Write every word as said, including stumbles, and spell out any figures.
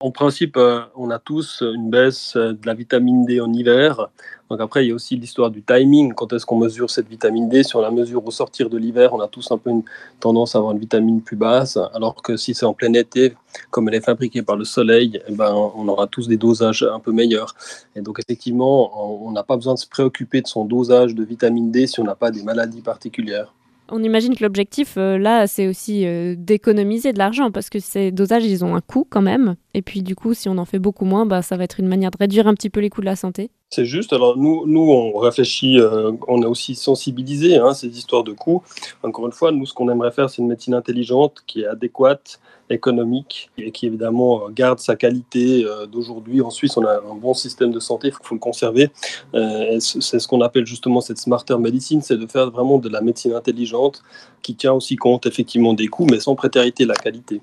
En principe, heu, on a tous une baisse, heu, de la vitamine D en hiver. Donc après, il y a aussi l'histoire du timing. Quand est-ce qu'on mesure cette vitamine D? Si on la mesure au sortir de l'hiver, on a tous un peu une tendance à avoir une vitamine plus basse, alors que si c'est en plein été, comme elle est fabriquée par le soleil, eh ben, on aura tous des dosages un peu meilleurs. Et donc effectivement, on on n'a pas besoin de se préoccuper de son dosage de vitamine D si on n'a pas des maladies particulières. On imagine que l'objectif, heu, là, c'est aussi, heu, d'économiser de l'argent parce que ces dosages, ils ont un coût quand même et puis du coup, si on en fait beaucoup moins, bah, ça va être une manière de réduire un petit peu les coûts de la santé. C'est juste, alors nous nous on réfléchit, heu, on est aussi sensibilisé, hein, ces histoires de coûts. Encore une fois, nous ce qu'on aimerait faire, c'est une médecine intelligente qui est adéquate, économique et qui évidemment, heu, garde sa qualité, heu, d'aujourd'hui. En Suisse, on a un bon système de santé, il faut faut le conserver, heu et c c'est ce qu'on appelle justement cette smarter medicine, c'est de faire vraiment de la médecine intelligente qui tient aussi compte effectivement des coûts, mais sans prétérité la qualité.